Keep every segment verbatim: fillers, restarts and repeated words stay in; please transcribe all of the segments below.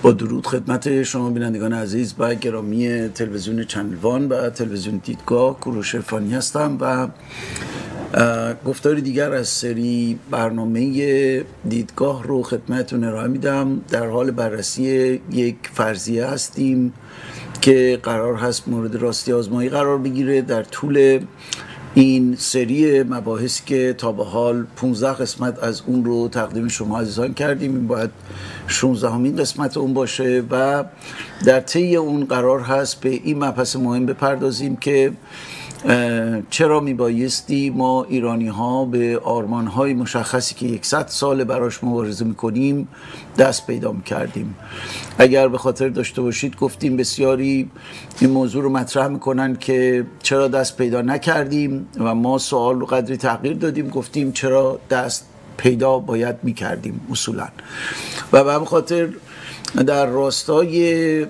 با درود خدمت شما بینندگان عزیز و گرامی تلویزیون چنل وان و تلویزیون دیدگاه، کوروش عرفانی هستم و گفتاری دیگر از سری برنامه دیدگاه رو خدمتتون ارائه میدم. در حال بررسی یک فرضیه هستیم که قرار هست مورد راستی آزمایی قرار بگیره در طول این سری مباحثی که تا به حال پانزده قسمت از اون رو تقدیم شما عزیزان کردیم. این باید شانزدهمین قسمت اون باشه و در طی اون قرار هست به این مبحث مهم بپردازیم که چرا میبایستی ما ایرانی ها به آرمان های مشخصی که یکصد سال براش مبارزه میکنیم دست پیدا میکردیم. اگر به خاطر داشته باشید گفتیم بسیاری این موضوع رو مطرح میکنن که چرا دست پیدا نکردیم و ما سوال رو قدری تغییر دادیم، گفتیم چرا دست پیدا باید میکردیم اصولا. و به همین خاطر در راستای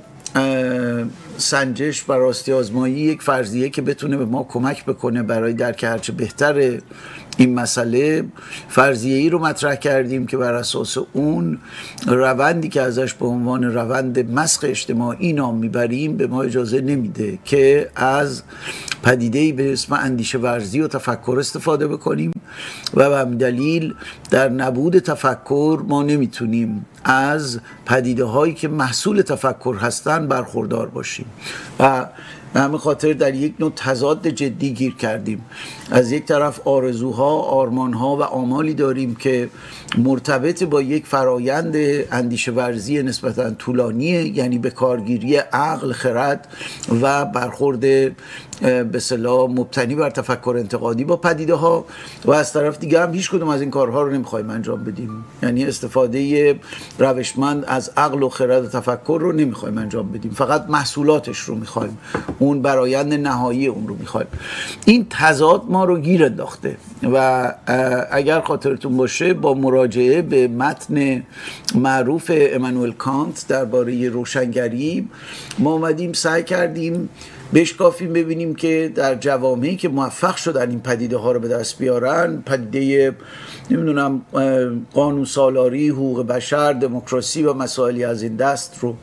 سنجش و راستی آزمایی یک فرضیه که بتونه به ما کمک بکنه برای درک هرچه بهتر این مسئله، فرضیه ای رو مطرح کردیم که بر اساس اون روندی که ازش به عنوان روند مسخ اجتماعی نام میبریم به ما اجازه نمیده که از پدیده‌ای به اسم اندیشه ورزی و تفکر استفاده بکنیم و به همین دلیل در نبود تفکر ما نمیتونیم از پدیده هایی که محصول تفکر هستن برخوردار باشیم و به همین خاطر در یک نوع تضاد جدی گیر کردیم. از یک طرف آرزوها، آرمانها و آمالی داریم که مرتبط با یک فرایند اندیشه ورزی نسبتاً طولانیه، یعنی به کارگیری عقل، خرد و برخورد به اصطلاح مبتنی بر تفکر انتقادی با پدیده ها، و از طرف دیگه هم هیچ کدوم از این کارها رو نمیخوایم انجام بدیم، یعنی استفاده روشمند از عقل و خرد و تفکر رو نمیخوایم انجام بدیم، فقط محصولاتش رو میخوایم، اون برآیند نهایی اون رو میخوایم. این تضاد ما رو گیر انداخته و اگر خاطرتون باشه با مراجعه به متن معروف امانوئل کانت درباره روشنگری ما اومدیم سعی کردیم بشکافیم ببینیم که در جوامعی که موفق شدن این پدیده ها رو به دست بیارن، پدیده نمیدونم قانون سالاری، حقوق بشر، دموکراسی و مسائلی از این دست رو،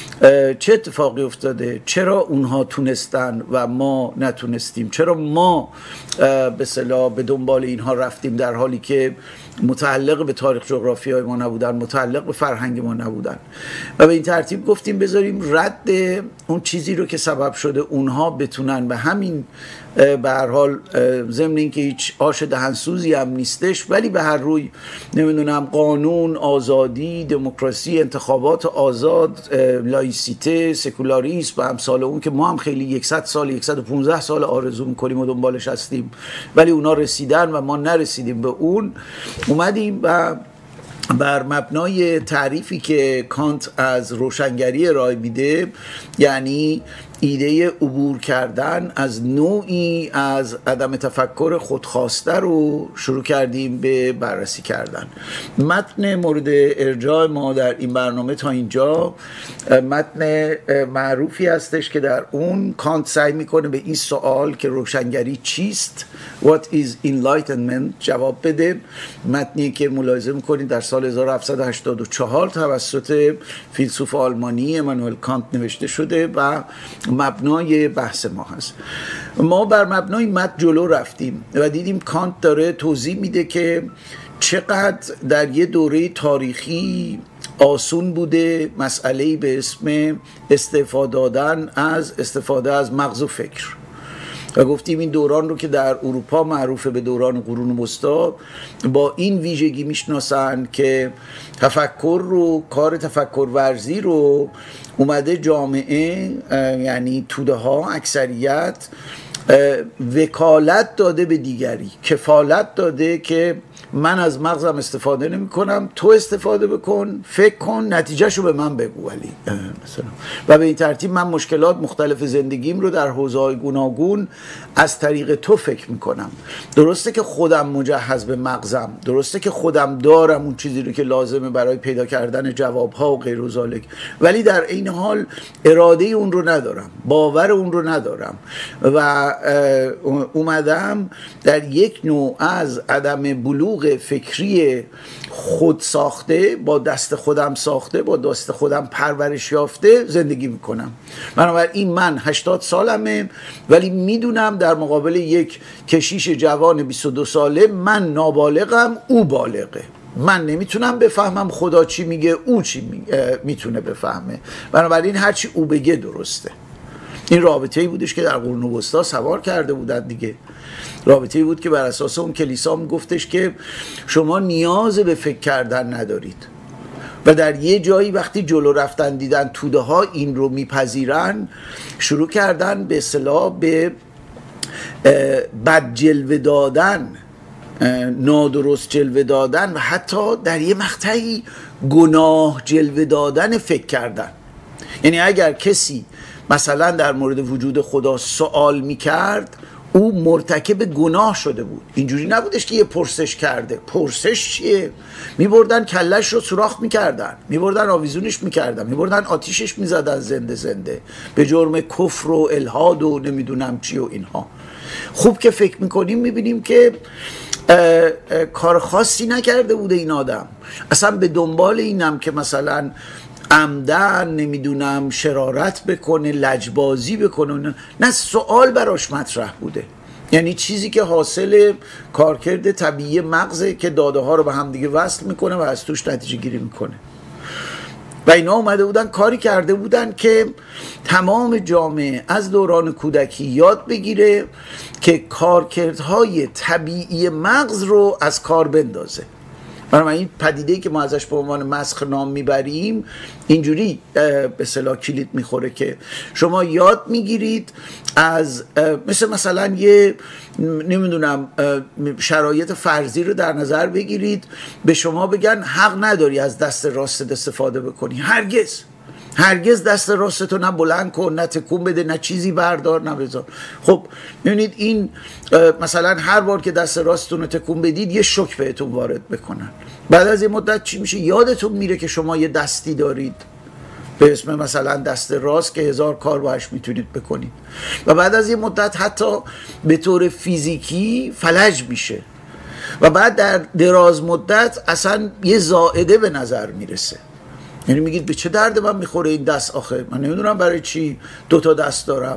چه اتفاقی افتاده؟ چرا اونها تونستن و ما نتونستیم؟ چرا ما به اصطلاح به دنبال اینها رفتیم در حالی که متعلق به تاریخ جغرافی های ما نبودن، متعلق به فرهنگ ما نبودن؟ و به این ترتیب گفتیم بذاریم رد اون چیزی رو که سبب شده اونها بتونن به همین به هر حال ضمن اینکه هیچ آش دهنسوزی هم نیستش، ولی به هر روی نمیدونم قانون، آزادی، دموکراسی، انتخابات آزاد، لایسیته، سکولاریسم و امثال اون که ما هم خیلی یکصد سال یکصد و پانزده سال آرزو میکنیم و دنبالش هستیم ولی اونا رسیدن و ما نرسیدیم به اون، اومدیم و بر مبنای تعریفی که کانت از روشنگری ارائه میده، یعنی ایده عبور کردن از نوعی از عدم تفکر خودخواسته رو شروع کردیم به بررسی کردن. متن مورد ارجاع ما در این برنامه تا اینجا متن معروفی هستش که در اون کانت سعی میکنه به این سوال که روشنگری چیست، What is enlightenment، جواب بده. متنی که ملاحظه میکنید در سال هزار و هفتصد و هشتاد و چهار توسط فیلسوف آلمانی امانوئل کانت نوشته شده و مبنای بحث ما هست. ما بر مبنای متن جلو رفتیم و دیدیم کانت داره توضیح میده که چقدر در یه دوره تاریخی آسون بوده مسئله‌ای به اسم استفاده دادن از استفاده از مغز و فکر، و گفتیم این دوران رو که در اروپا معروفه به دوران قرون وسطی با این ویژگی میشناسن که تفکر رو، کار تفکر ورزی رو اومده جامعه، یعنی توده ها، اکثریت وکالت داده به دیگری، کفالت داده که من از مغزم استفاده نمی کنم، تو استفاده بکن، فکر کن، نتیجهشو به من بگو، ولی مثلا و به این ترتیب من مشکلات مختلف زندگیم رو در حوزه‌های گوناگون از طریق تو فکر میکنم. درسته که خودم مجهز به مغزم، درسته که خودم دارم اون چیزی رو که لازمه برای پیدا کردن جوابها و غیر ذالک، ولی در این حال اراده اون رو ندارم، باور اون رو ندارم و اومدم در یک نوع از عدم بلوغ فکری خود ساخته، با دست خودم ساخته، با دست خودم پرورش یافته زندگی میکنم. بنابراین من هشتاد سالمه ولی میدونم در مقابل یک کشیش جوان بیست و دو ساله من نابالغم، او بالغه. من نمیتونم بفهمم خدا چی میگه، او چی میتونه بفهمه. بنابراین هرچی او بگه درسته. این رابطه‌ای بودش که در قرون وسطا سوار کرده بودن دیگه. رابطه‌ای بود که بر اساس اون کلیسا میگفتش که شما نیاز به فکر کردن ندارید و در یه جایی وقتی جلو رفتن دیدن توده ها این رو میپذیرن، شروع کردن به اصطلاح به بد جلوه دادن، نادرست جلوه دادن و حتی در یه مقطعی گناه جلوه دادن فکر کردن. یعنی اگر کسی مثلا در مورد وجود خدا سوال میکرد، او مرتکب گناه شده بود. اینجوری نبودش که یه پرسش کرده. پرسش چیه؟ میبردن کلش رو سوراخ میکردن، میبردن آویزونش میکردن، میبردن آتیشش میزدن زنده زنده به جرم کفر و الحاد و نمیدونم چی و اینها. خوب که فکر میکنیم میبینیم که اه اه کار خاصی نکرده بوده این آدم. اصلا به دنبال اینم که مثلا عمدن نمیدونم شرارت بکنه، لجبازی بکنه، نه، سوال براش مطرح بوده. یعنی چیزی که حاصل کارکرد طبیعی مغزه که داده ها رو به هم دیگه وصل میکنه و از توش نتیجه گیری میکنه. و اینا اومده بودن کاری کرده بودن که تمام جامعه از دوران کودکی یاد بگیره که کارکردهای طبیعی مغز رو از کار بندازه. برای این پدیده‌ای که ما ازش به عنوان مسخ نام میبریم اینجوری به اصطلاح کلید میخوره که شما یاد میگیرید از مثل مثلا یه نمیدونم شرایط فرضی رو در نظر بگیرید، به شما بگن حق نداری از دست راستت استفاده بکنی. هرگز هرگز دست راستتو نه بلند کن، نه تکون بده، نه چیزی بردار، نه بذار. خب میبینید این مثلا هر بار که دست راستتون رو تکون بدید یه شوک بهتون وارد بکنن. بعد از این مدت چی میشه؟ یادتون میره که شما یه دستی دارید به اسم مثلا دست راست که هزار کار باش میتونید بکنید و بعد از این مدت حتی به طور فیزیکی فلج میشه و بعد در دراز مدت اصلا یه زائده به نظر میرسه. یعنی میگید به چه درد من میخوره این دست؟ آخه من نمیدونم برای چی دوتا دست دارم.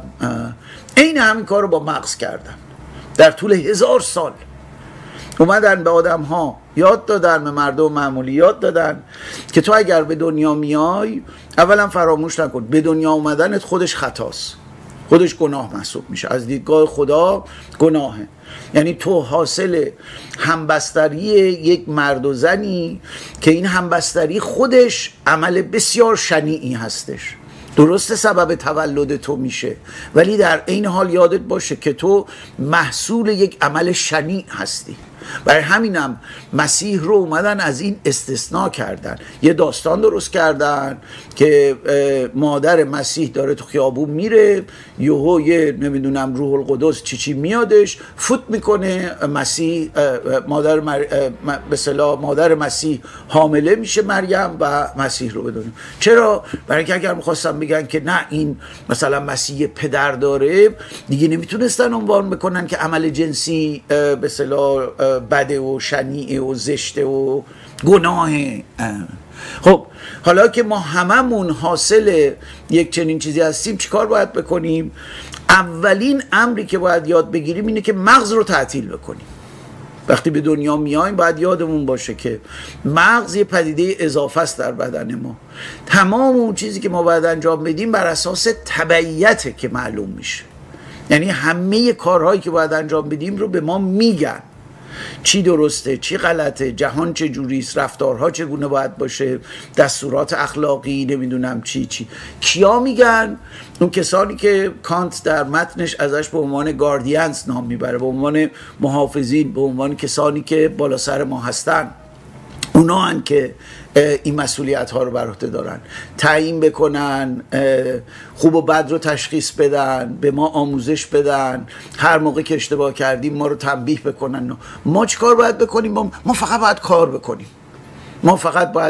این همین کار رو با مغز کردن در طول هزار سال. اومدن به آدم ها یاد دادن، به مردم معمولی یاد دادن که تو اگر به دنیا میای اولا فراموش نکن به دنیا اومدنت خودش خطاست، خودش گناه محسوب میشه، از دیدگاه خدا گناهه. یعنی تو حاصل همبستری یک مرد و زنی که این همبستری خودش عمل بسیار شنیعی هستش. درسته سبب تولد تو میشه ولی در این حال یادت باشه که تو محصول یک عمل شنیع هستی. برای همینم مسیح رو اومدن از این استثناء کردن. یه داستان درست کردن که مادر مسیح داره تو خیابون میره، یهو یه نمیدونم روح القدس چی چی میادش، فوت میکنه مسیح، مادر مر... به اصطلاح مادر مسیح حامله میشه مریم و مسیح رو بدونیم. چرا؟ برای اینکه اگر میخواستم بگن که نه این مثلا مسیح پدر داره، دیگه نمیتونستن عنوان بکنن که عمل جنسی به اصطلاح بده و شنیعه و زشته و گناهه. خب حالا که ما هممون حاصل یک چنین چیزی هستیم چیکار باید بکنیم؟ اولین امری که باید یاد بگیریم اینه که مغز رو تعطیل بکنیم. وقتی به دنیا میایم باید یادمون باشه که مغز یه پدیده اضافه است در بدن ما. تمام اون چیزی که ما باید انجام بدیم بر اساس تبعیته که معلوم میشه. یعنی همه کارهایی که باید انجام بدیم رو به ما میگن، چی درسته، چی غلطه، جهان چه جوریست، رفتارها چگونه باید باشه، دستورات اخلاقی، نمیدونم چی چی. کیا میگن؟ اون کسانی که کانت در متنش ازش به عنوان گاردینز نام میبره، به عنوان محافظین، به عنوان کسانی که بالا سر ما هستن. اونا هن که این مسئولیت ها رو بر عهده دارن، تعیین بکنن، خوب و بد رو تشخیص بدن، به ما آموزش بدن، هر موقع که اشتباه کردیم ما رو تنبیه بکنن. ما چی کار باید بکنیم؟ ما فقط باید کار بکنیم. ما فقط باید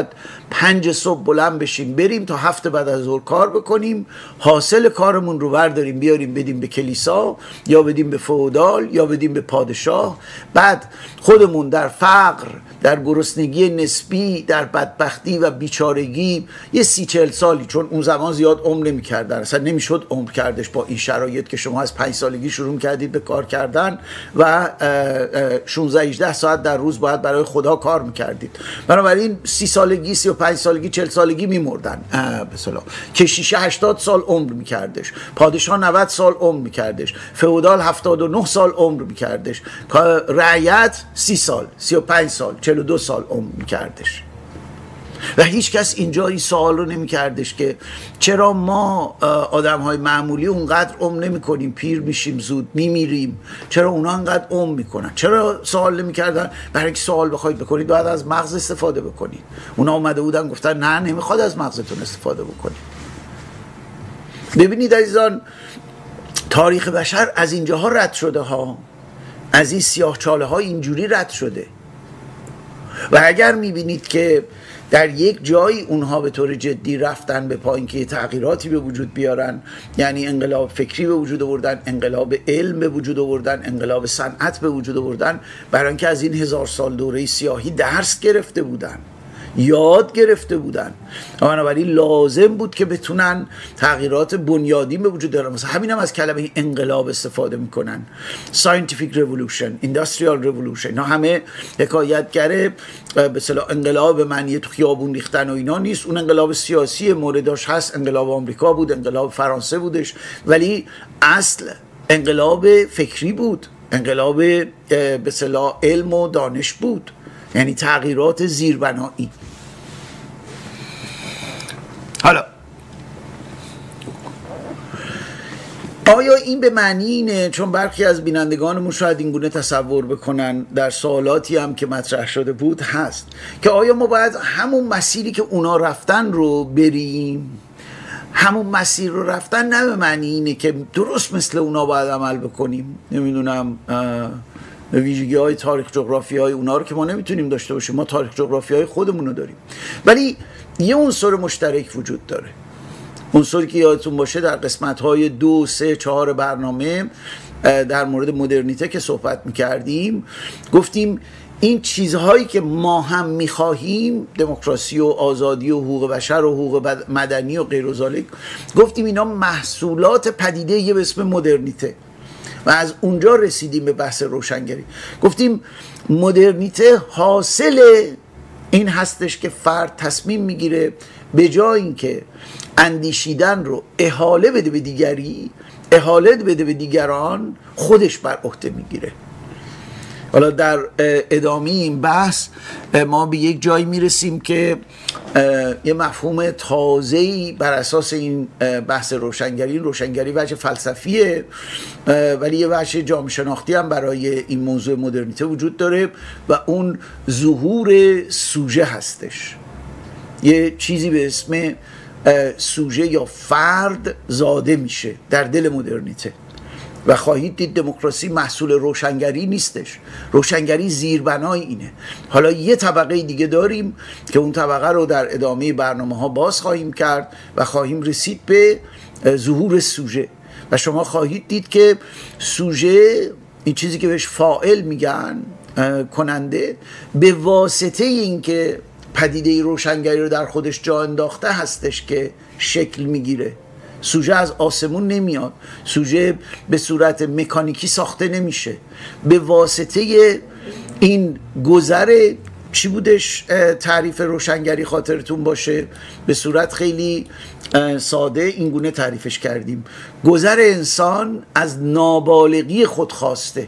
پنج صبح بلند بشیم بریم تا هفت بعد از ظهر کار بکنیم، حاصل کارمون رو برداریم بیاریم بدیم به کلیسا یا بدیم به فئودال یا بدیم به پادشاه، بعد خودمون در فقر، در گرسنگی نسبی، در بدبختی و بیچارگی یه سی چهل سالی، چون اون زمان زیاد عمر نمی کردن، اصلا نمیشد عمر کردش با این شرایط که شما از پنج سالگی شروع کردید به کار کردن و شانزده هجده ساعت در روز باید برای خدا کار میکردید. بنابراین سی سالگی، سی و پنج سالگی، چهل سالگی میمردن. به صلاح کشیشه هشتاد سال عمر میکردش، پادشاه نود سال عمر میکردش، فئودال هفتاد و نه سال عمر میکردش، رعیت سی سال، سی و پنج سال، چهل و دو سال عمر میکردش. و هیچ کس اینجا این سوال رو نمی کردش که چرا ما آدم های معمولی اونقدر عمر نمی کنیم، پیر میشیم، زود میمیریم، چرا اونا انقدر عمر میکنن؟ چرا سوال نمی کردن؟ برای اینکه سوال بخواید بکنید باید از مغز استفاده بکنید. اونا اومده بودن گفتن نه نمیخواد از مغزتون استفاده بکنید. ببینید عزیزان، تاریخ بشر از اینجاها رد شده ها، از این سیاه چاله ها اینجوری رد شده. و اگر میبینید که در یک جایی اونها به طور جدی رفتن به پایین که تغییراتی به وجود بیارن، یعنی انقلاب فکری به وجود آوردن، انقلاب علم به وجود آوردن، انقلاب صنعت به وجود آوردن، برای اینکه از این هزار سال دوره سیاهی درس گرفته بودن، یاد گرفته بودن. بنابراین لازم بود که بتونن تغییرات بنیادین به وجود بیارن. مثلا همین هم از کلمه انقلاب استفاده میکنن، scientific revolution، industrial revolution، اینا همه حکایتگره به اصطلاح انقلاب به معنی تو خیابون ریختن و اینا نیست. اون انقلاب سیاسی موردش هست، انقلاب آمریکا بود، انقلاب فرانسه بودش، ولی اصل انقلاب فکری بود، انقلاب به اصطلاح علم و دانش بود، یعنی تغییرات زیربنایی. حالا آیا این به معنی اینه، چون برخی از بینندگانمون شاید این گونه تصور بکنن، در سوالاتی هم که مطرح شده بود هست که آیا ما باید همون مسیری که اونا رفتن رو بریم؟ همون مسیر رو رفتن نه به معنی اینه که درست مثل اونا باید عمل بکنیم، نمیدونم ویژگی های تاریخ جغرافی های اونا رو که ما نمیتونیم داشته باشیم، ما تاریخ جغرافی های خودمون رو داریم، ولی یه عنصر مشترک وجود داره. عنصری که یادتون باشه در قسمت های دو، سه، چهار برنامه در مورد مدرنیته که صحبت میکردیم گفتیم این چیزهایی که ما هم میخواهیم، دموکراسی و آزادی و حقوق بشر و حقوق مدنی و غیر ذالک، گفتیم اینا محصولات پدیده یه به اسم مدرنیته و از اونجا رسیدیم به بحث روشنگری. گفتیم مدرنیته حاصل این هستش که فرد تصمیم میگیره به جای اینکه اندیشیدن رو احاله بده به دیگری، احاله بده به دیگران، خودش بر عهده میگیره. حالا در ادامه این بحث ما به یک جایی میرسیم که یه مفهوم تازه‌ای بر اساس این بحث روشنگری، روشنگری وجه فلسفیه ولی یه وجه جامعه شناختی هم برای این موضوع مدرنیته وجود داره و اون ظهور سوژه هستش. یه چیزی به اسم سوژه یا فرد زاده میشه در دل مدرنیته و خواهید دید دموکراسی محصول روشنگری نیستش، روشنگری زیربنای اینه. حالا یه طبقه دیگه داریم که اون طبقه رو در ادامه برنامه ها باز خواهیم کرد و خواهیم رسید به ظهور سوژه و شما خواهید دید که سوژه، این چیزی که بهش فاعل میگن، کننده، به واسطه این که پدیده روشنگری رو در خودش جا انداخته هستش که شکل میگیره. سوژه از آسمون نمیاد، سوژه به صورت مکانیکی ساخته نمیشه، به واسطه این گذر چی بودش تعریف روشنگری خاطرتون باشه، به صورت خیلی ساده این گونه تعریفش کردیم: گذر انسان از نابالغی خود خواسته،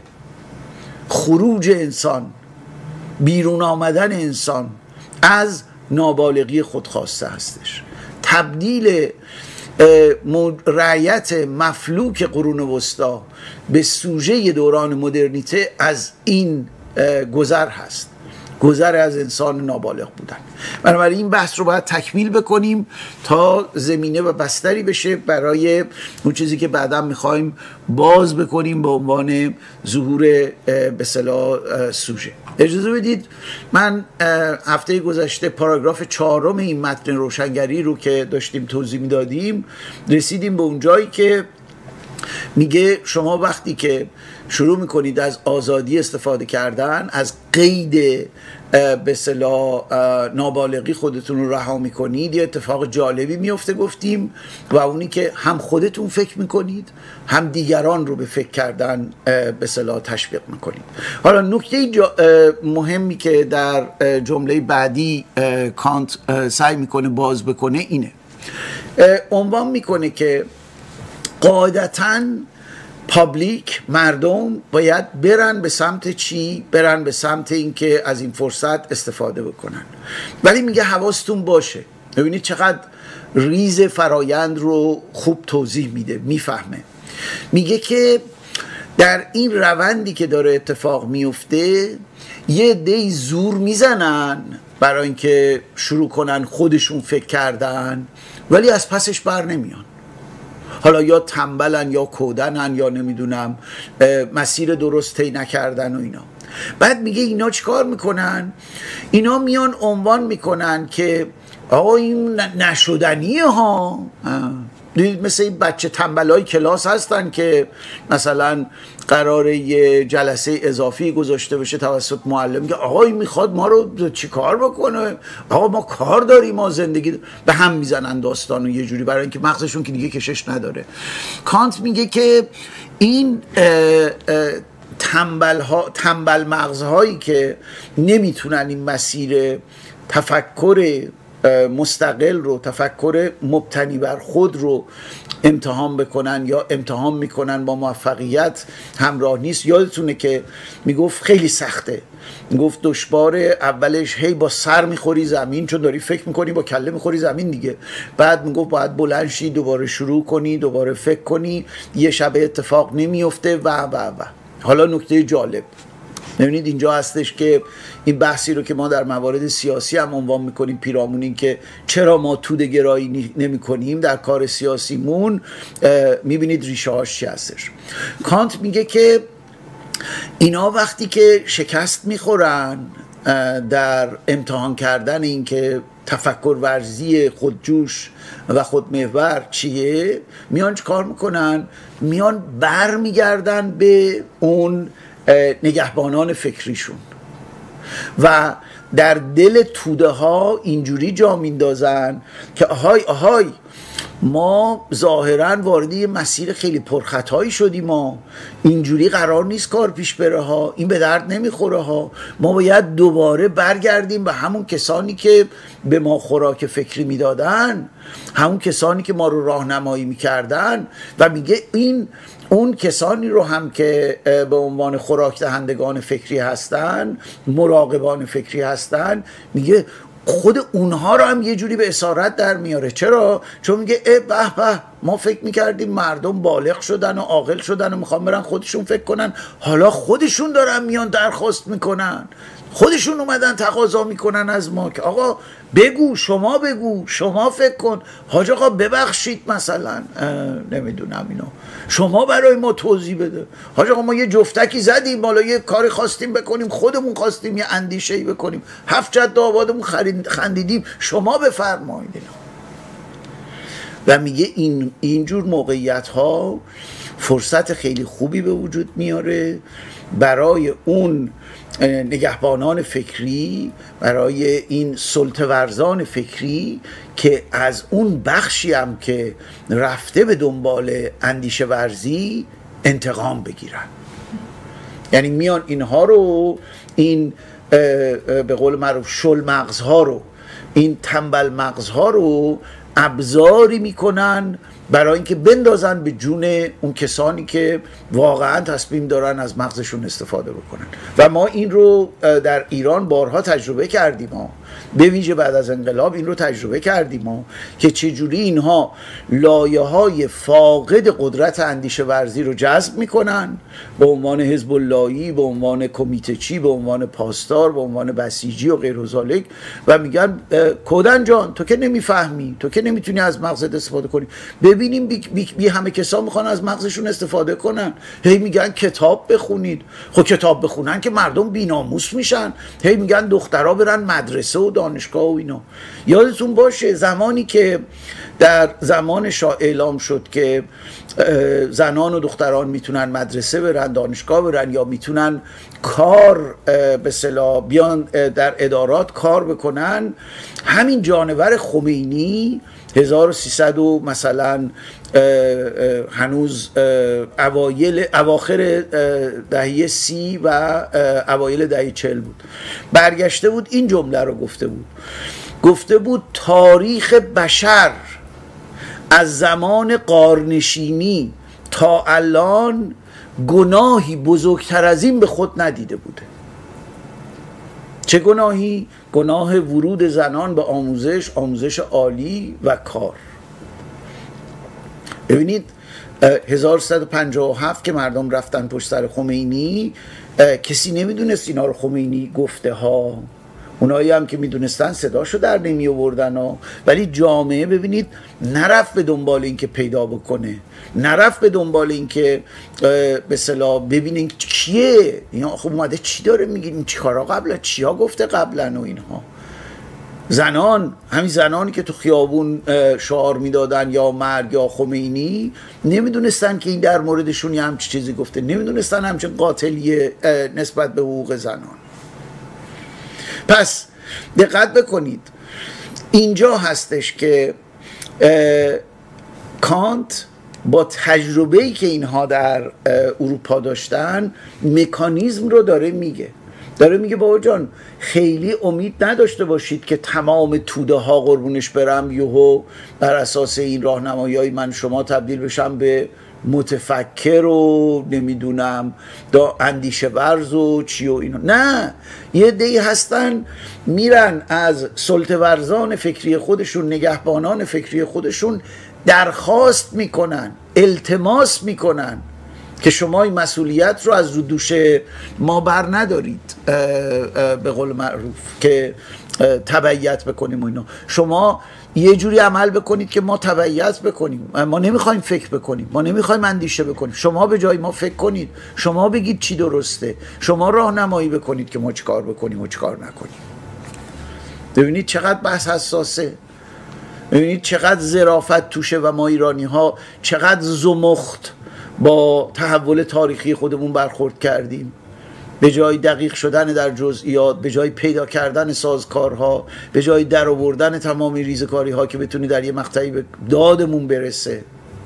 خروج انسان، بیرون آمدن انسان از نابالغی خود خواسته هستش. تبدیل رعیت مفلوک قرون وسطا به سوژه دوران مدرنیته از این گذر هست. گذر از انسان نابالغ بودن. بنابراین این بحث رو باید تکمیل بکنیم تا زمینه و بستری بشه برای اون چیزی که بعدا میخوایم باز بکنیم به عنوان ظهور به اصطلاح سوژه. اجازه بدید من هفته گذشته پاراگراف چهارم این متن روشنگری رو که داشتیم توضیح میدادیم رسیدیم به اون جایی که میگه شما وقتی که شروع میکنید از آزادی استفاده کردن، از قید به اصطلاح نابالغی خودتون رو رها میکنید، یه اتفاق جالبی میفته گفتیم و اونی که هم خودتون فکر میکنید هم دیگران رو به فکر کردن به اصطلاح تشویق میکنید. حالا نکته مهمی که در جمله بعدی کانت سعی میکنه باز بکنه اینه، عنوان میکنه که قاعدتاً پابلیک، مردم باید برن به سمت چی؟ برن به سمت اینکه از این فرصت استفاده بکنن، ولی میگه حواستون باشه. ببینید چقدر ریز فرایند رو خوب توضیح میده، میفهمه. میگه که در این روندی که داره اتفاق میفته یه عده‌ای زور میزنن برای اینکه شروع کنن خودشون فکر کردن، ولی از پسش بر نمیان. حالا یا تنبلن یا کودنن یا نمیدونم مسیر درست طی نکردن و اینا. بعد میگه اینا چیکار میکنن؟ اینا میان عنوان میکنن که آقا این نشدنیه ها. مثل این بچه تنبلای کلاس هستن که مثلا قراره یه جلسه اضافی گذاشته بشه توسط معلم که آقا این میخواد ما رو چی کار بکنه، آقا ما کار داریم، ما زندگی داریم. به هم میزنن داستانو یه جوری برای اینکه مغزشون که دیگه کشش نداره. کانت میگه که این تنبل ها، تنبل مغزهایی که نمیتونن این مسیر تفکر مستقل رو، تفکر مبتنی بر خود رو امتحان بکنن یا امتحان میکنن با موفقیت همراه نیست. یادتونه که میگفت خیلی سخته، میگفت دشوار اولش هی با سر میخوری زمین چون داری فکر میکنی، با کله میخوری زمین دیگه. بعد میگفت باید بلند شی، دوباره شروع کنی، دوباره فکر کنی، یه شب اتفاق نمیفته و و و حالا نکته جالب ببینید اینجا هستش که این بحثی رو که ما در موارد سیاسی هم عنوان میکنیم پیرامون این که چرا ما توده گرایی نمی کنیم در کار سیاسیمون، میبینید ریشه هاش چی هستش. کانت میگه که اینا وقتی که شکست میخورن در امتحان کردن این که تفکر ورزی خودجوش و خودمحور چیه، میان چه کار میکنن؟ میان بر میگردن به اون نگهبانان فکریشون و در دل توده ها اینجوری جا میندازن که آهای آهای ما ظاهرا وارد یه مسیر خیلی پرخطایی شدیم، ما اینجوری قرار نیست کار پیش بره ها، این به درد نمیخوره ها، ما باید دوباره برگردیم به همون کسانی که به ما خوراک فکری میدادن، همون کسانی که ما رو راهنمایی میکردن. و میگه این اون کسانی رو هم که به عنوان خوراک دهندگان فکری هستن، مراقبان فکری هستن، میگه خود اونها رو هم یه جوری به اسارت در میاره. چرا؟ چون میگه اه به به ما فکر میکردیم مردم بالغ شدن و عاقل شدن و میخوان برن خودشون فکر کنن، حالا خودشون دارن میان درخواست میکنن، خودشون اومدن تقاضا میکنن از ما که آقا بگو، شما بگو، شما فکر کن، حاج آقا ببخشید مثلا نمیدونم اینو شما برای ما توضیح بده، حاج آقا ما یه جفتکی زدیم، حالا یه کاری خواستیم بکنیم، خودمون خواستیم یه اندیشه‌ای بکنیم، هفت جد آبادمون خندیدیم، شما بفرمایید اینا. و میگه این اینجور موقعیت ها فرصت خیلی خوبی به وجود میاره برای اون نگهبانان فکری، برای این سلطه ورزان فکری که از اون بخشی هم که رفته به دنبال اندیشه ورزی انتقام بگیرن. یعنی میان اینها رو، این به قول معروف شل مغزها رو، این تنبل مغزها رو ابزاری میکنن برای اینکه بندازن به جون اون کسانی که واقعا تصمیم دارن از مغزشون استفاده بکنن. و ما این رو در ایران بارها تجربه کردیم ها. به ویژه بعد از انقلاب این رو تجربه کردیم ما که چجوری اینها لایه های فاقد قدرت اندیشه ورزی رو جذب میکنن به عنوان حزب اللهی، به عنوان کمیته چی، به عنوان پاسدار، به عنوان بسیجی و غیر ذالک و میگن کودن جان تو که نمیفهمی، تو که نمیتونی از مغزت استفاده کنی. ببینیم بی, بی, بی همه کسا میخوان از مغزشون استفاده کنن. هی میگن کتاب بخونید. خب کتاب بخونن که مردم بی‌ناموس میشن. هی میگن دخترها برن مدرسه و دانشگاه و اینا. یادتون باشه زمانی که در زمان شاه اعلام شد که زنان و دختران میتونن مدرسه برن، دانشگاه برن یا میتونن کار به اصطلاح بیان در ادارات کار بکنن، همین جانور خمینی هزار و سیصد و مثلا هنوز اوایل اواخر دهه سی و اوایل دهه چهل بود، برگشته بود این جمله رو گفته بود گفته بود تاریخ بشر از زمان غارنشینی تا الان گناهی بزرگتر از این به خود ندیده بوده. چه گناهی؟ گناه ورود زنان به آموزش، آموزش عالی و کار. ببینید هزار و سیصد و پنجاه و هفت که مردم رفتن پشت سر خمینی، کسی نمیدونست اینا رو خمینی گفته ها، اونایی هم که میدونستن صداشو در نمی آوردن ها. ولی جامعه ببینید نرفت به دنبال این که پیدا بکنه، نرفت به دنبال این که به اصطلاح ببینین کیه اینا، خب اومده چی داره میگه، این چی کارا قبلا چیا گفته قبلا و اینها. زنان، همین زنانی که تو خیابون شعار میدادن یا مرگ یا خمینی، نمیدونستن که این در موردشون یه همچین چیزی گفته، نمیدونستن همچین قاتلیه نسبت به حقوق زنان. پس دقت بکنید اینجا هستش که کانت با تجربه‌ای که اینها در اروپا داشتن مکانیزم رو داره میگه داره میگه بابا جان خیلی امید نداشته باشید که تمام توده ها قربونش برم یهو بر اساس این راهنمایی‌های من شما تبدیل بشم به متفکر و نمیدونم دا اندیشه ورز و چی و اینا. نه، یه عده‌ای هستن میرن از سلطه ورزان فکری خودشون، نگهبانان فکری خودشون درخواست میکنن، التماس میکنن که شما این مسئولیت رو از رو دوش ما بر ندارید، به قول معروف که تبعیت بکنیم و اینا. شما یه جوری عمل بکنید که ما تبعیت بکنیم، ما نمیخوایم فکر بکنیم، ما نمیخوایم اندیشه بکنیم، شما به جای ما فکر کنید، شما بگید چی درسته، شما راهنمایی بکنید که ما چی کار بکنیم و چی کار نکنیم. ببینید چقدر بحث حساسه، ببینید چقدر ظرافت توشه و ما ایرانی ها چقدر زمخت با تحول تاریخی خودمون برخورد کردیم. به جای دقیق شدن در جزئیات، به جای پیدا کردن سازکارها، به جای در آوردن تمام ریزکاری ها که بتونی در یه مقطعی به دادمون برسه.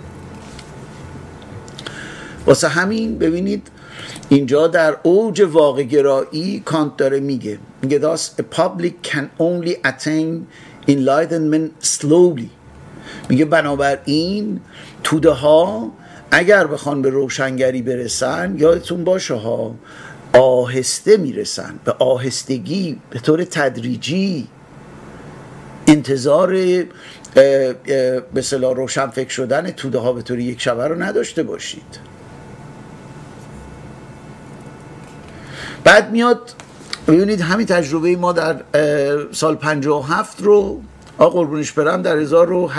واسه همین ببینید اینجا در اوج واقع گرایی کانت داره میگه میگه thus a public can only attain enlightenment slowly. میگه بنابراین توده ها اگر بخوان به روشنگری برسن، یادتون باشه ها، آهسته میرسن، به آهستگی، به طور تدریجی. انتظار به اصطلاح روشن فکر شدن توده ها به طور یک شبه رو نداشته باشید. بعد میاد ببینید همین تجربه ما در سال پنجاه و هفت رو آقا قربونش برم در هزار و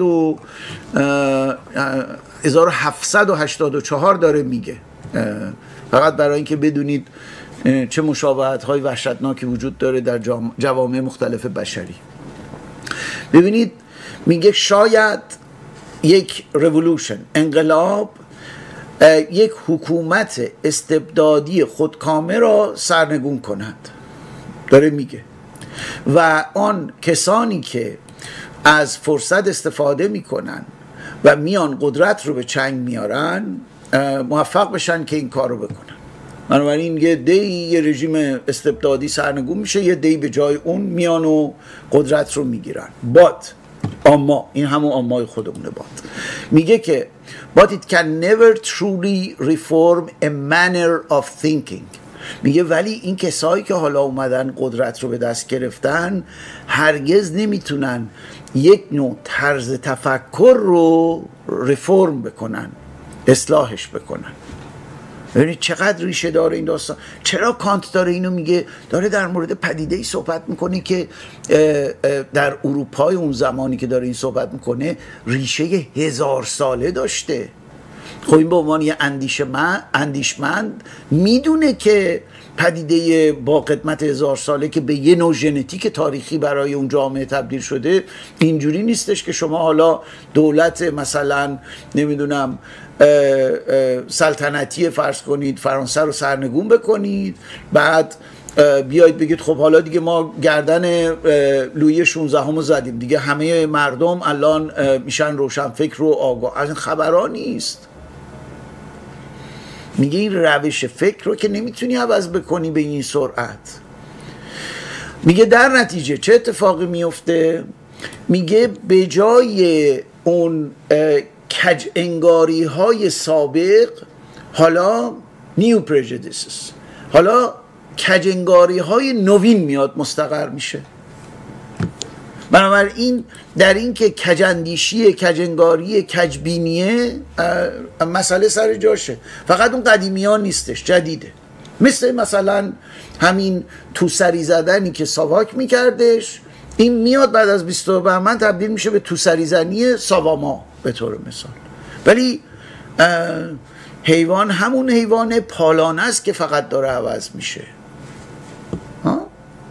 هفتصد و هشتاد و چهار داره میگه، فقط برای اینکه بدونید چه مشابهت های وحشتناکی وجود داره در جوامع مختلف بشری. ببینید میگه شاید یک ریولوشن، انقلاب، یک حکومت استبدادی خودکامه را سرنگون کند، داره میگه، و آن کسانی که از فرصت استفاده میکنن و میان قدرت رو به چنگ میارن موفق بشن که این کار رو بکنن. بنابراین یه دی یه رژیم استبدادی سرنگون میشه، یه دی به جای اون میان و قدرت رو میگیرن. بات اما این همون امای خودمونه. بات میگه که but it can never truly reform a manner of thinking. میگه ولی این کسایی که حالا اومدن قدرت رو به دست گرفتن هرگز نمیتونن یک نوع طرز تفکر رو رفرم بکنن، اصلاحش بکنن. ببینید چقدر ریشه داره این داستان. چرا کانت داره اینو میگه؟ داره در مورد پدیده‌ای صحبت میکنه که در اروپای اون زمانی که داره این صحبت میکنه ریشه هزار ساله داشته. خب این به عنوان یه اندیشمند میدونه که پدیده با قدمت هزار ساله که به یه نوع ژنتیک تاریخی برای اون جامعه تبدیل شده اینجوری نیستش که شما حالا دولت مثلا نمیدونم سلطنتی فرض کنید فرانسه رو سرنگون بکنید، بعد بیایید بگید خب حالا دیگه ما گردن لویی شانزدهم رو زدیم دیگه، همه مردم الان میشن روشنفکر و آگاه. از این خبرها نیست. میگه این روش فکر رو که نمیتونی عوض بکنی به این سرعت. میگه در نتیجه چه اتفاقی میفته؟ میگه به جای اون کج انگاری های سابق حالا نیو پرجدیسز، حالا کج انگاری های نوین میاد مستقر میشه. بنابراین در این که کجندیشی، کجنگاری، کجبینیه مسئله سر جاشه. فقط اون قدیمی ها نیستش، جدیده. مثل مثلا همین تو سری زدنی که ساواک میکردش، این میاد بعد از بیست و بهمن تبدیل میشه به تو سری زنی ساواما به طور مثال. ولی حیوان همون حیوان پالانه است که فقط داره عوض میشه. ها؟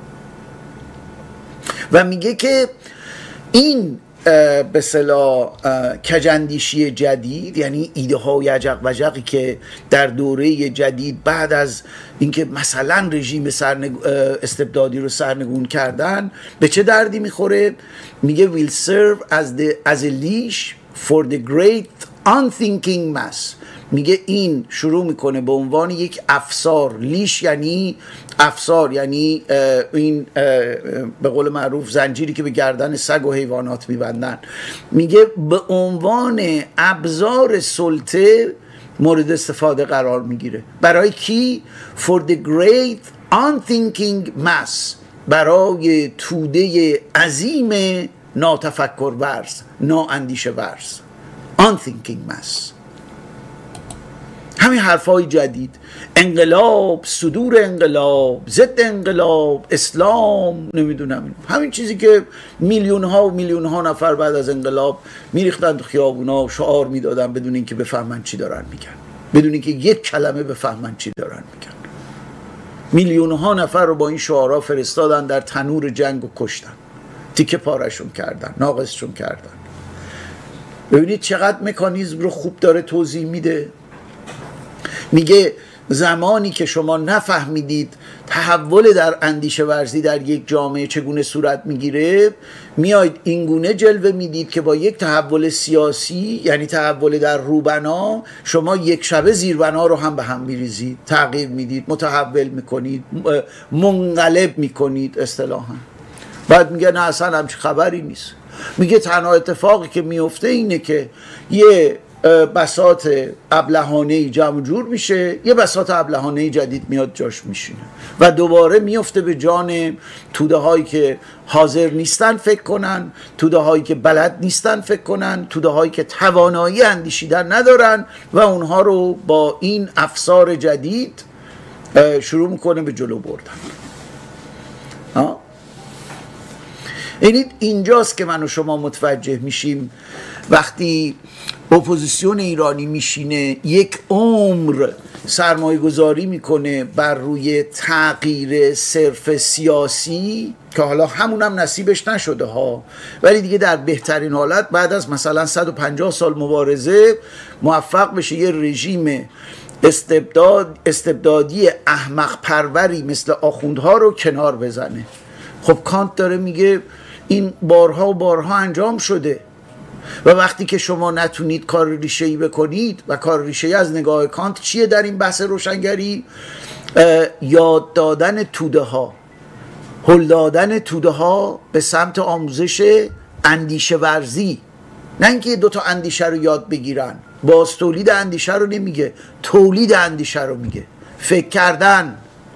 و میگه که این به اصطلاح کجندیشی جدید، یعنی ایده های عجق و عجقی که در دوره جدید بعد از اینکه مثلا رژیم سرنگ... استبدادی رو سرنگون کردن به چه دردی میخوره؟ میگه will serve as, the, as a leash for the great unthinking mass. میگه این شروع میکنه به عنوان یک افسار. لیش یعنی افسار، یعنی این به قول معروف زنجیری که به گردن سگ و حیوانات میبندن. میگه به عنوان ابزار سلطه مورد استفاده قرار میگیره. برای کی؟ For the great unthinking mass، برای توده عظیم ناتفکر ورز، نااندیشه ورز، unthinking mass. همین حرفای جدید، انقلاب، صدور انقلاب، ضد انقلاب، اسلام، نمیدونم، همین چیزی که میلیون ها و میلیون ها نفر بعد از انقلاب میریختن تو خیابونا و شعار میدادن بدون اینکه بفهمن چی دارن میگن، بدون اینکه یک کلمه بفهمن چی دارن میگن. میلیون ها نفر رو با این شعارها فرستادن در تنور جنگ و کشتن، تیکه پارشون کردن، ناقصشون کردن. ببینید چقدر مکانیزم رو خوب داره توضیح میده. میگه زمانی که شما نفهمیدید تحول در اندیشه ورزی در یک جامعه چگونه صورت میگیره، میاید اینگونه جلوه میدید که با یک تحول سیاسی، یعنی تحول در روبنا، شما یک شبه زیربنا رو هم به هم میریزید، تغییر میدید، متحول میکنید، منقلب میکنید اصطلاحا. بعد میگه نه اصلا همچین خبری نیست. میگه تنها اتفاقی که میفته اینه که یه بساط ابلهانه‌ای جمع جور میشه، یه بساط ابلهانه‌ای جدید میاد جاش میشینه و دوباره میفته به جان توده هایی که حاضر نیستن فکر کنن، توده هایی که بلد نیستن فکر کنن، توده هایی که توانایی اندیشیدن ندارن و اونها رو با این افسار جدید شروع میکنه به جلو بردن. ها؟ اینجاست که من و شما متوجه میشیم وقتی اپوزیسیون ایرانی میشینه یک عمر سرمایه گذاری میکنه بر روی تغییر صرف سیاسی که حالا همونم نصیبش نشده ها، ولی دیگه در بهترین حالت بعد از مثلا صد و پنجاه سال مبارزه موفق بشه یه رژیم استبداد استبدادی احمق پروری مثل آخوندها رو کنار بزنه. خب کانت داره میگه این بارها و بارها انجام شده و وقتی که شما نتونید کار ریشه‌ای بکنید، و کار ریشه‌ای از نگاه کانت چیه در این بحث روشنگری؟ یاد دادن توده ها، هل دادن توده ها به سمت آموزش اندیشه ورزی، نه اینکه دو تا اندیشه رو یاد بگیرن. باز تولید اندیشه رو نمیگه، تولید اندیشه رو میگه، فکر کردن،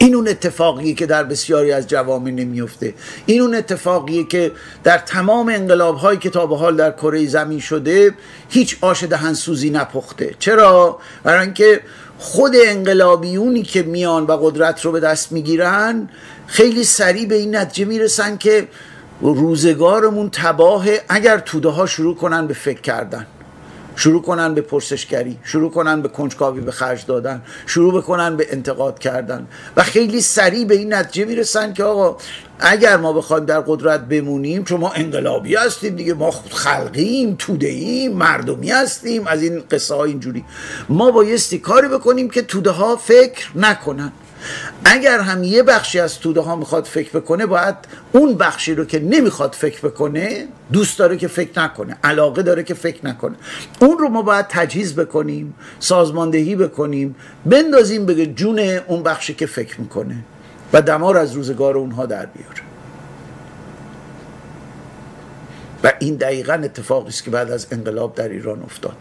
این اون اتفاقیه که در بسیاری از جوامع نمیفته. این اون اتفاقیه که در تمام انقلاب‌هایی که تا به حال در کره زمین شده هیچ آش دهنسوزی نپخته. چرا؟ برای اینکه خود انقلابیونی که میان و قدرت رو به دست میگیرن خیلی سریع به این نتیجه میرسن که روزگارمون تباهه اگر توده ها شروع کنن به فکر کردن، شروع کنن به پرسشگری، شروع کنن به کنجکاوی به خرج دادن، شروع بکنن به انتقاد کردن و خیلی سریع به این نتیجه میرسن که آقا اگر ما بخوایم در قدرت بمونیم، چون ما انقلابی هستیم دیگه، ما خلقیم، توده‌ایم، مردمی هستیم، از این قصه ها اینجوری، ما بایستی کاری بکنیم که توده ها فکر نکنن. اگر هم یه بخشی از توده ها میخواد فکر بکنه، باید اون بخشی رو که نمیخواد فکر بکنه، دوست داره که فکر نکنه، علاقه داره که فکر نکنه، اون رو ما باید تجهیز بکنیم، سازماندهی بکنیم، بندازیم به جون اون بخشی که فکر میکنه و دمار از روزگار اونها در بیاره. و این دقیقاً اتفاقی است که بعد از انقلاب در ایران افتاد.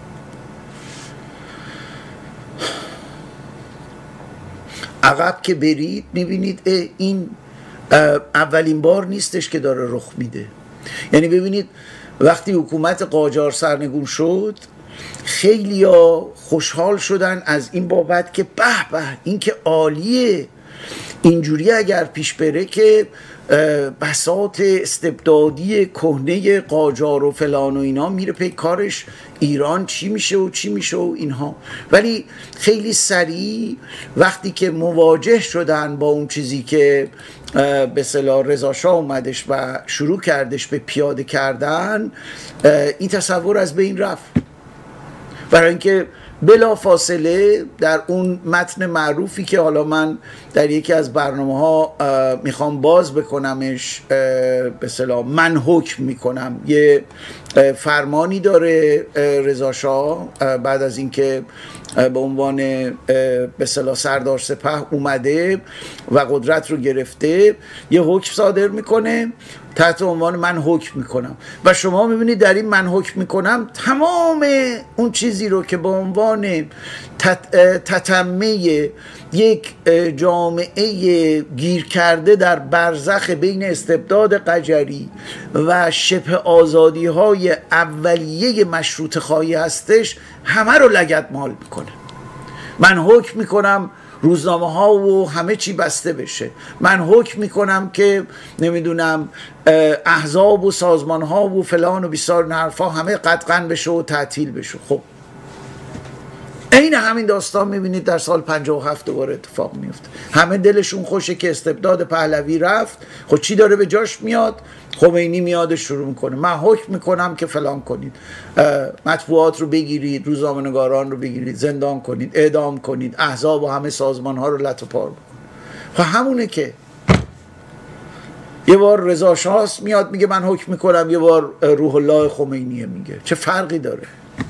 عقب که برید میبینید این اولین بار نیستش که داره رخ میده. یعنی ببینید وقتی حکومت قاجار سرنگون شد، خیلی ها خوشحال شدن از این بابت که به به این که عالیه، اینجوری اگر پیش بره که بساط استبدادی کهنه قاجار و فلان و اینا میره پی کارش، ایران چی میشه و چی میشه و اینها. ولی خیلی سریع وقتی که مواجه شدن با اون چیزی که به اصطلاح رضا شاه اومدش و شروع کردش به پیاده کردن، این تصور از بین رفت. برای اینکه بلا فاصله در اون متن معروفی که حالا من در یکی از برنامه ها میخوام باز بکنمش، به اصطلاح من حکم میکنم، یه فرمانی داره رضا شاه بعد از اینکه به عنوان به اصطلاح سردار سپه اومده و قدرت رو گرفته، یه حکم صادر میکنه تحت عنوان من حکم میکنم. و شما میبینید در این من حکم میکنم تمام اون چیزی رو که به عنوان تتمه یک جامعه گیر کرده در برزخ بین استبداد قجری و شبه آزادی های اولیه مشروط خواهی هستش، همه رو لگدمال میکنه. من حکم میکنم روزنامه ها و همه چی بسته بشه، من حکم میکنم که نمیدونم احزاب و سازمان ها و فلان و بیسار حرفا همه قطعاً بشه و تعطیل بشه. خب این همین داستان میبینید در سال پنجاه و هفت دوباره اتفاق میفته. همه دلشون خوشه که استبداد پهلوی رفت، خب چی داره به جاش میاد؟ خمینی میاد شروع میکنه من حکم میکنم که فلان کنید، مطبوعات رو بگیرید، روزنامه‌نگاران رو بگیرید، زندان کنید، اعدام کنید، احزاب و همه سازمان ها رو لت و پار بکنید. خب همونه که یه بار رضا شاه میاد میگه من حکم میکنم، یه بار روح الله خمینی میگه. چه فرقی داره؟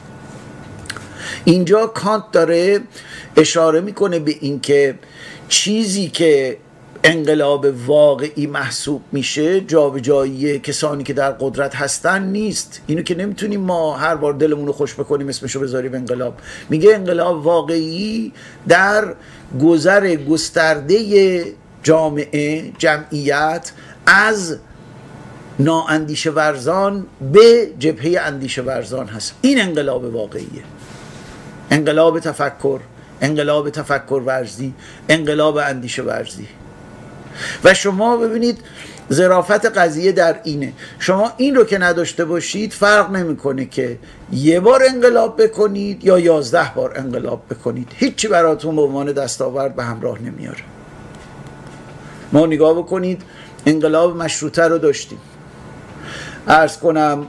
اینجا کانت داره اشاره میکنه به این که چیزی که انقلاب واقعی محسوب میشه جابجایی کسانی که در قدرت هستن نیست. اینو که نمیتونیم ما هر بار دلمون رو خوش بکنیم اسمشو بذاریم انقلاب. میگه انقلاب واقعی در گذر گسترده جامعه، جمعیت از نااندیشه ورزان به جبهه اندیشه ورزان هست. این انقلاب واقعیه. انقلاب تفکر، انقلاب تفکر ورزی، انقلاب اندیشه ورزی. و شما ببینید ظرافت قضیه در اینه، شما این رو که نداشته باشید فرق نمیکنه که یه بار انقلاب بکنید یا یازده بار انقلاب بکنید، هیچی براتون به عنوان دستاورد به همراه نمیاره. ما نگاه بکنید انقلاب مشروطه رو داشتیم، عرض کنم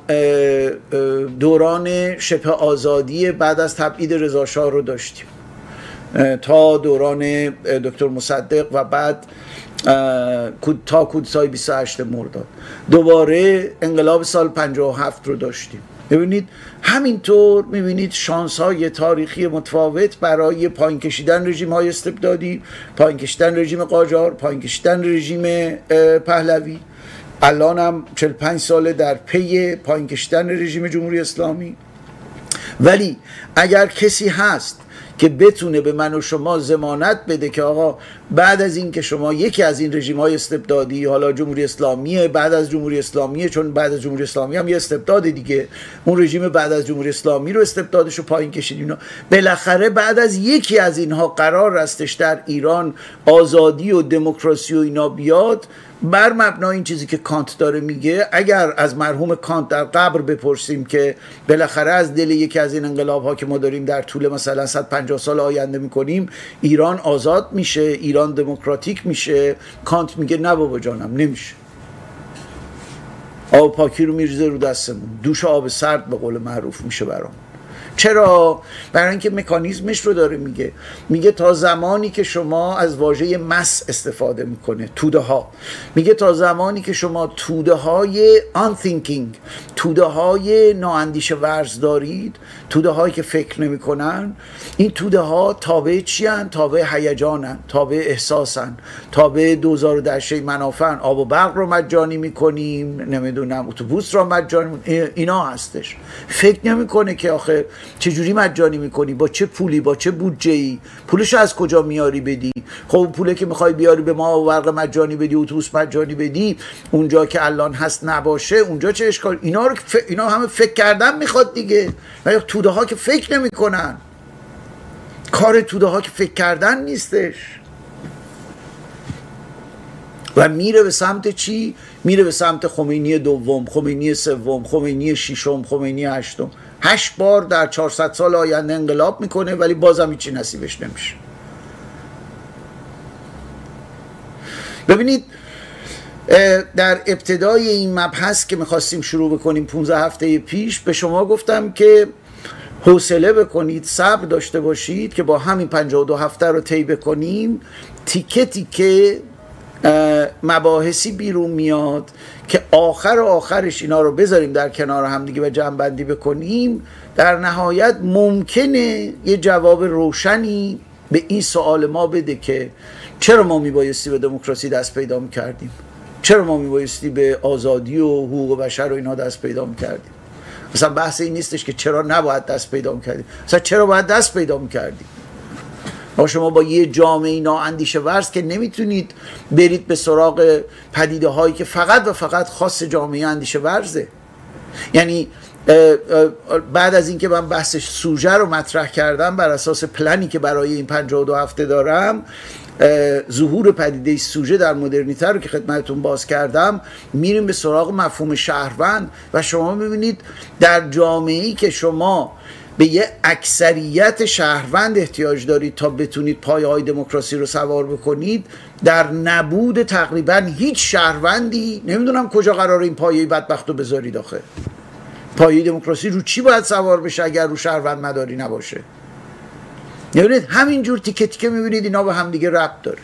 دوران شبه آزادی بعد از تبعید رضا شاه رو داشتیم تا دوران دکتر مصدق و بعد تا کودتای بیست و هشت مرداد، دوباره انقلاب سال پنجاه و هفت رو داشتیم. ببینید همینطور میبینید شانس های تاریخی متفاوت برای پایین کشیدن رژیم های استبدادی، پایین کشیدن رژیم قاجار، پایین کشیدن رژیم پهلوی. الان هم چهل و پنج ساله در پی پایین کشیدن رژیم جمهوری اسلامی. ولی اگر کسی هست که بتونه به من و شما ضمانت بده که آقا بعد از این که شما یکی از این رژیم‌های استبدادی، حالا جمهوری اسلامیه، بعد از جمهوری اسلامیه، چون بعد از جمهوری اسلامی هم یه استبداد دیگه، اون رژیم بعد از جمهوری اسلامی رو استبدادش رو پایین کشید اینا، بالاخره بعد از یکی از اینها قرار استش در ایران آزادی و دموکراسی و اینا بیاد، بر مبنای این چیزی که کانت داره میگه، اگر از مرحوم کانت در قبر بپرسیم که بالاخره از دل یکی از این انقلاب ها که ما داریم در طول مثلا صد و پنجاه سال آینده میکنیم ایران آزاد میشه، ایران دموکراتیک میشه، کانت میگه نه بابا جانم نمیشه. آب پاکی رو میریزه رو دستمون، دوش آب سرد به قول معروف میشه برام. چرا؟ برای اینکه مکانیزمش رو داره میگه. میگه تا زمانی که شما از واژه مس استفاده میکنه، توده ها، میگه تا زمانی که شما توده های unthinking، توده های نااندیشه ورز دارید، توده هایی که فکر نمیکنن، این توده ها تابع چی هن؟ تابع هیجانن، تابع احساسن، تابع دوزار دشته منافعن. آب و برق رو مجانی میکنیم، نمیدونم اتوبوس رو مجانی میکنیم، اینا هستش. فکر نمیکنه که آخه چجوری مجانی میکنی، با چه پولی، با چه بودجه‌ای، پولش از کجا میاری بدی؟ خب پوله که میخوای بیاری به ما برق مجانی بدی، اتوبوس مجانی بدی، اونجا که الان هست نباشه، اونجا چه اشکال؟ اینا رو ف... اینا همه فکر کردن میخواد دیگه. ولی توده ها که فکر نمیکنن، کار توده ها که فکر کردن نیستش و میره به سمت چی؟ میره به سمت خمینی دوم، خمینی سوم، خمینی ششم، خمینی هشتم. هشت بار در چهارصد سال آینده انقلاب میکنه ولی بازم هیچی نصیبش نمیشه. ببینید در ابتدای این مبحث که میخواستیم شروع بکنیم پانزده هفته پیش به شما گفتم که حوصله بکنید، صبر داشته باشید که با همین پنجاه و دو هفته رو طی بکنیم، تیکه تیکه مباحثی بیرون میاد که آخر و آخرش اینا رو بذاریم در کنار هم دیگه و جمع بندی بکنیم، در نهایت ممکنه یه جواب روشنی به این سوال ما بده که چرا ما میبایستی به دموکراسی دست پیدا میکردیم، چرا ما میبایستی به آزادی و حقوق بشر و اینا دست پیدا میکردیم. مثلا بحث این نیستش که چرا نباید دست پیدا میکردیم، مثلا چرا باید دست پیدا میکردیم. با شما با یه جامعه نااندیشه ورز که نمیتونید برید به سراغ پدیده هایی که فقط و فقط خاص جامعه اندیشه ورزه. یعنی بعد از اینکه من بحث سوژه رو مطرح کردم بر اساس پلنی که برای این پنجاه و دو هفته دارم، ظهور پدیده سوژه در مدرنیته رو که خدمتتون باز کردم، میریم به سراغ مفهوم شهروند و شما میبینید در جامعه‌ای که شما به یه اکثریت شهروند احتیاج دارید تا بتونید پایه‌های دموکراسی رو سوار بکنید، در نبود تقریبا هیچ شهروندی نمیدونم کجا قراره این پایه بدبخت رو بذارید. آخه پایه دموکراسی رو چی باید سوار بشه اگر رو شهروند مداری نباشه؟ میبینید همینجور تیکه تیکه میبینید اینا به هم دیگه ربط داره.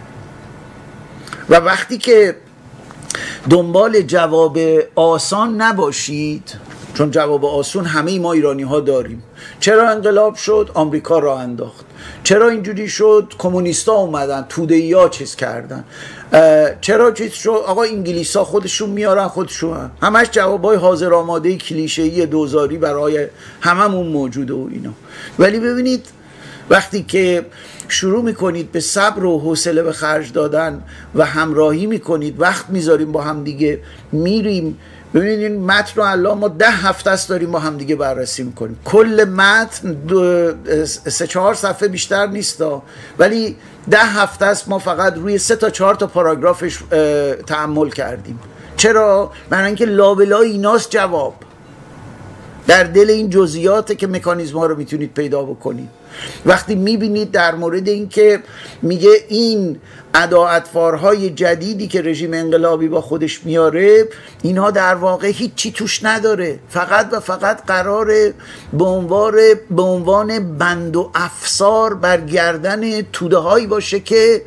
و وقتی که دنبال جواب آسان نباشید، چون جواب آسون همه ما ایرانی ها داریم، چرا انقلاب شد؟ آمریکا راه انداخت. چرا اینجوری شد؟ کمونیستا اومدن توده‌ای ها چیز کردن. چرا چیز شد؟ آقا انگلیس ها خودشون میارن خودشون، همش جوابای حاضر آماده کلیشه‌ای دوزاری برای هممون موجوده و اینا. ولی ببینید وقتی که شروع میکنید به صبر و حوصله به خرج دادن و همراهی میکنید، وقت میذاریم با هم دیگه، میریم. ببینید این متن رو الان ما ده هفته است داریم با هم دیگه بررسی میکنیم. کل متن سه چهار صفحه بیشتر نیست، ولی ده هفته است ما فقط روی سه تا چهار تا پاراگرافش تأمل کردیم. چرا؟ برای اینکه لابلای ایناست جواب. در دل این جزئیاته که مکانیزم‌ها رو میتونید پیدا بکنید. وقتی میبینید در مورد این که میگه این اداعتفارهای جدیدی که رژیم انقلابی با خودش میاره، اینها در واقع هیچی توش نداره، فقط و فقط قراره به عنوان به عنوان بند و افسار بر گردن توده هایی باشه که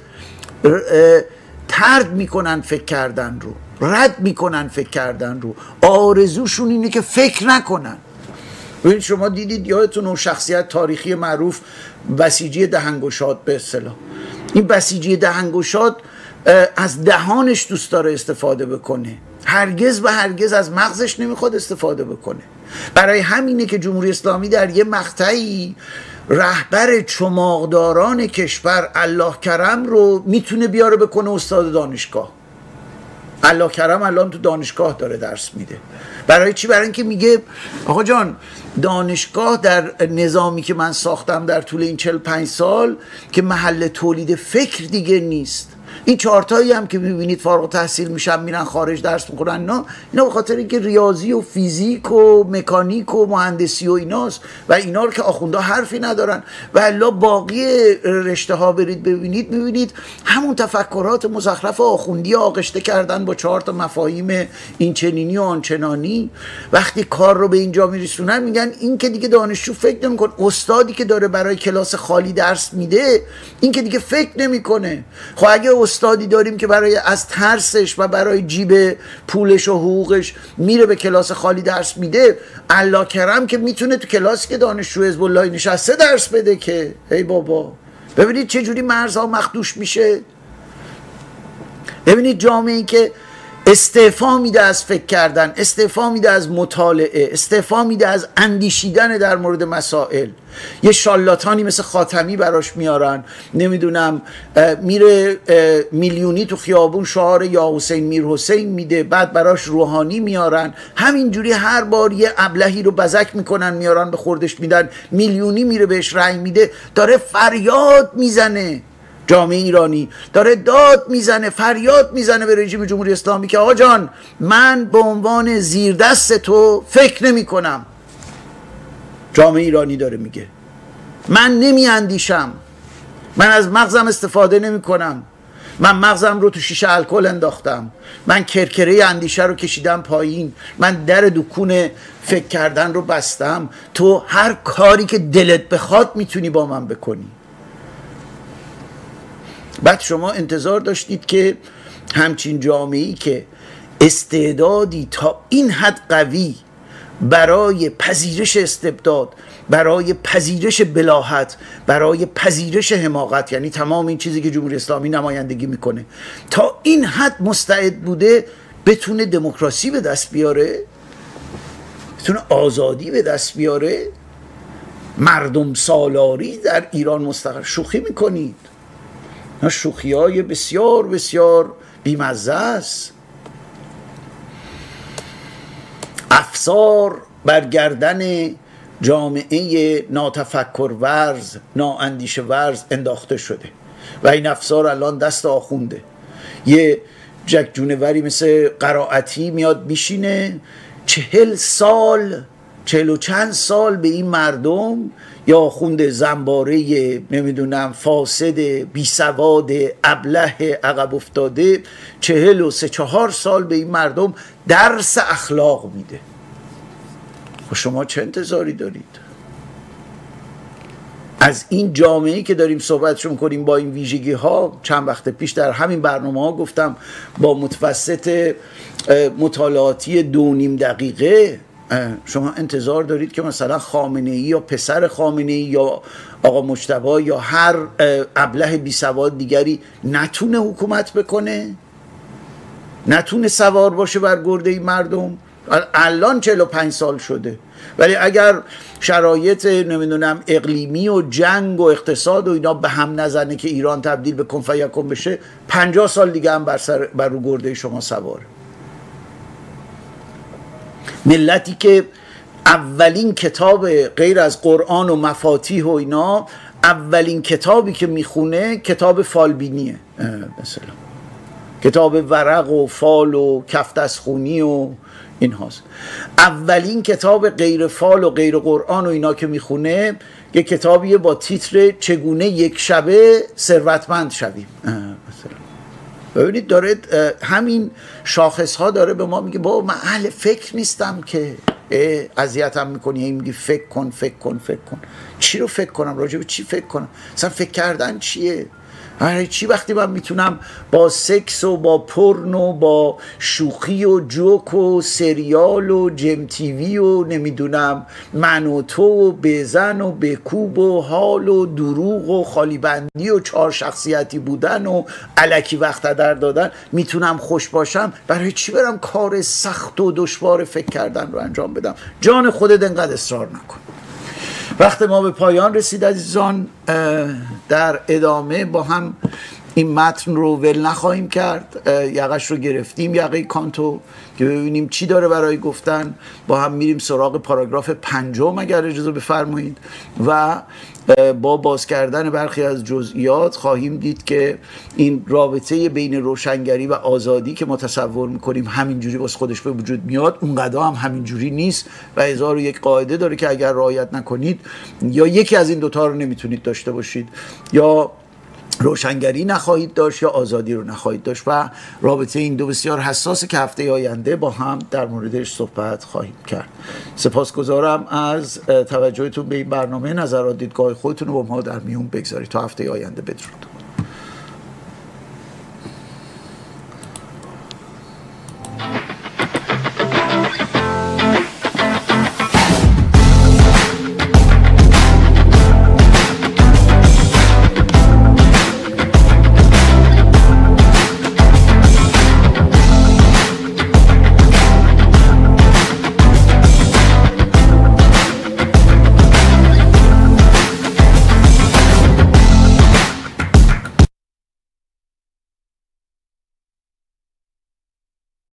طرد میکنن فکر کردن رو، رد میکنن فکر کردن رو، آرزوشون اینه که فکر نکنن. ببینید شما دیدید یادتون اون شخصیت تاریخی معروف بسیجی دهنگشاد به اصطلاح، این بسیجی دهنگشاد از دهانش دوست داره استفاده بکنه، هرگز و هرگز از مغزش نمیخواد استفاده بکنه. برای همینه که جمهوری اسلامی در یه مقطعی رهبر چماقداران کشور الله کرم رو میتونه بیاره بکنه استاد دانشگاه. الله کرم الان تو دانشگاه داره درس میده. برای چی؟ برای اینکه میگه آقا جان دانشگاه در نظامی که من ساختم در طول این چهل و پنج سال که محل تولید فکر دیگه نیست. این چهارتایی هم که میبینید فارغ التحصیل میشن میرن خارج درس میخونن، نه اینا به خاطر اینکه ریاضی و فیزیک و مکانیک و مهندسی و ایناست و اینا رو که آخوندا حرفی ندارن. و الا باقی رشته ها برید ببینید میبینید همون تفکرات مزخرف آخوندی آغشته کردن با چهار تا مفاهیم این چنینی و آنچنانی. وقتی کار رو به اینجا میرسونن میگن این که دیگه دانشجو فکر نمیکنه، استادی که داره برای کلاس خالی درس میده این که دیگه فکر نمیکنه. خب اگه استادی داریم که برای از ترسش و برای جیب پولش و حقوقش میره به کلاس خالی درس میده، الله کرم که میتونه تو کلاسی که دانشجو حزب الله نشسته درس بده که ای بابا. ببینید چه جوری مرزها مخدوش میشه. ببینید جامعه‌ای که استعفا میده از فکر کردن، استعفا میده از مطالعه، استعفا میده از اندیشیدن در مورد مسائل. یه شالاتانی مثل خاتمی براش میارن، نمیدونم میره میلیونی تو خیابون شعار یا حسین میر حسین میده، بعد براش روحانی میارن، همینجوری هر بار یه ابلهی رو بزک میکنن میارن به خوردش میدن، میلیونی میره بهش رأی میده. داره فریاد میزنه، جامعه ایرانی داره داد میزنه، فریاد میزنه به رژیم جمهوری اسلامی که آقا جان من به عنوان زیردست تو فکر نمی کنم. جامعه ایرانی داره میگه من نمی اندیشم، من از مغزم استفاده نمی کنم، من مغزم رو تو شیشه الکل انداختم، من کرکره اندیشه رو کشیدم پایین، من در دکون فکر کردن رو بستم، تو هر کاری که دلت بخواد میتونی با من بکنی. بعد شما انتظار داشتید که همچین جامعه‌ای که استعدادی تا این حد قوی برای پذیرش استبداد، برای پذیرش بلاهت، برای پذیرش حماقت، یعنی تمام این چیزی که جمهوری اسلامی نمایندگی میکنه، تا این حد مستعد بوده بتونه دموکراسی به دست بیاره، بتونه آزادی به دست بیاره، مردم سالاری در ایران مستقر. شوخی میکنید، شوخی های بسیار بسیار بیمزه است. افسار برگردن جامعه ناتفکر ورز، نااندیشه ورز انداخته شده و این افسار الان دست آخونده. یه جک جونوری مثل قرائتی میاد میشینه چهل سال چهل و چند سال به این مردم یا آخوند زنباره نمیدونم فاسد بی سواد ابله عقب افتاده چهل و سه چهار سال به این مردم درس اخلاق میده. و شما چه انتظاری دارید از این جامعه‌ای که داریم صحبتشون کنیم با این ویژگی ها؟ چند وقت پیش در همین برنامه ها گفتم با متوسط مطالعاتی دو نیم دقیقه شما انتظار دارید که مثلا خامنه‌ای یا پسر خامنه‌ای یا آقا مجتبی یا هر ابله بی سواد دیگری نتونه حکومت بکنه، نتونه سوار باشه بر گرده این مردم؟ الان چهل و پنج سال شده، ولی اگر شرایط نمیدونم اقلیمی و جنگ و اقتصاد و اینا به هم نزنه که ایران تبدیل به کن فیکون بشه، پنجاه سال دیگه هم بر, سر بر رو گرده شما سواره. ملتی که اولین کتاب غیر از قرآن و مفاتیح و اینا، اولین کتابی که میخونه کتاب فالبینیه، مثلا کتاب ورق و فال و کفتسخونی و این هاست. اولین کتاب غیر فال و غیر قرآن و اینا که میخونه یه کتابیه با تیتر چگونه یک شبه ثروتمند شویم. مثلا ببینید داره همین شاخص ها داره به ما میگه بابا من اهل فکر نیستم که اذیتم میکنی، این میگی فکر کن فکر کن فکر کن. چی رو فکر کنم؟ راجع به چی فکر کنم؟ اصلا فکر کردن چیه؟ برای چی وقتی من میتونم با سکس و با پرن و با شوخی و جوک و سریال و جم تیوی و نمیدونم من و تو و بزن و بکوب و حال و دروغ و خالی بندی و چهار شخصیتی بودن و الکی وقت در دادن میتونم خوش باشم؟ برای چی برم کار سخت و دشوار فکر کردن رو انجام بدم؟ جان خودت انقدر اصرار نکن. وقت ما به پایان رسید عزیزان. در ادامه با هم این متن رو ول نخواهیم کرد، یقش رو گرفتیم، یقه کانتو، که ببینیم چی داره برای گفتن. با هم میریم سراغ پاراگراف پنجم اگر اجازه بفرمایید و با باز کردن برخی از جزئیات خواهیم دید که این رابطه بین روشنگری و آزادی که ما تصور میکنیم همینجوری باز خودش به وجود میاد، اونقدر هم همینجوری نیست و هزار و یک قاعده داره که اگر رعایت نکنید یا یکی از این دوتا رو نمیتونید داشته باشید، یا روشنگری نخواهید داشت یا آزادی رو نخواهید داشت. و رابطه این دو بسیار حساسه که هفته آینده با هم در موردش صحبت خواهیم کرد. سپاسگزارم از توجهتون به این برنامه. نظرات دیدگاه خودتون رو با ما در میون بگذارید. تا هفته آینده بدرود.